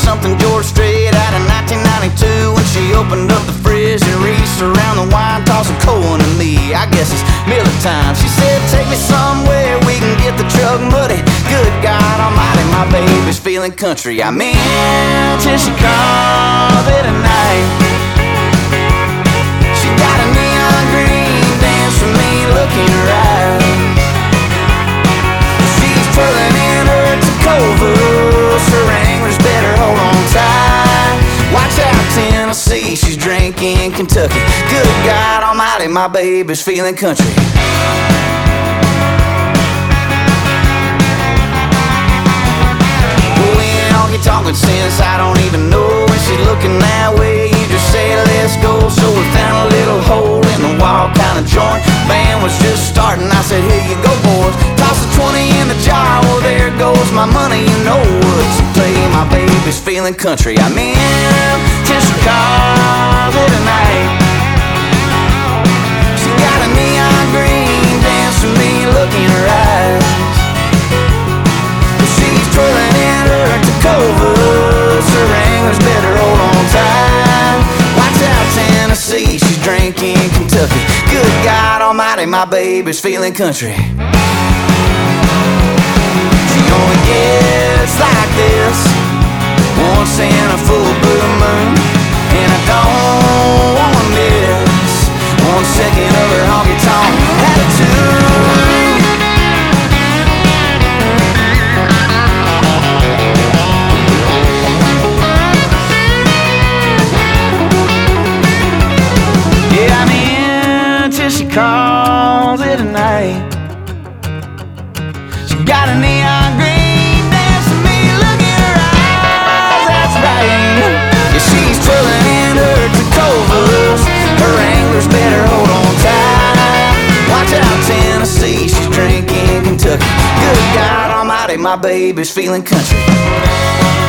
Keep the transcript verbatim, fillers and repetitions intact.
something George straight out of nineteen ninety-two. When she opened up the fridge and reached around the wine, tossing coal to me. I guess it's Miller time. She said, take me somewhere we can get the truck muddy. Good God Almighty, my baby's feeling country. I'm in till she calls it a night. She got a neon green dance for me, looking right. She's twirling in her Tacovas, her anglers better hold on tight. Watch out, Tennessee, she's drinking Kentucky. Good God Almighty, my baby's feeling country. Well, we ain't honky-tonkin' since I don't even know. When she's looking that way, you just say let's go. So we found a little hole in the wall kind of joint. Band was just starting, I said here you go boys. Toss the twenty in the jar, well there goes my money. You know what's to play, my baby's feeling country. I'm in till she calls it a night. She got a neon green dance for me, looking right. She's twirling in her Tacovas, her anglers better hold on tight. Watch out, Tennessee, she's drinking Kentucky. Good God Almighty, my baby's feeling country. She only gets like this once in a full blue moon, and I don't wanna miss one second of her honky-tonk attitude. Yeah, I'm in till she calls it a night. She got a neon green dance for me, look in her eyes, that's right. Yeah, she's twirling in her Tacovas, her anglers better hold on tight. Watch out, Tennessee, she's drinking Kentucky. Good God Almighty, my baby's feeling country.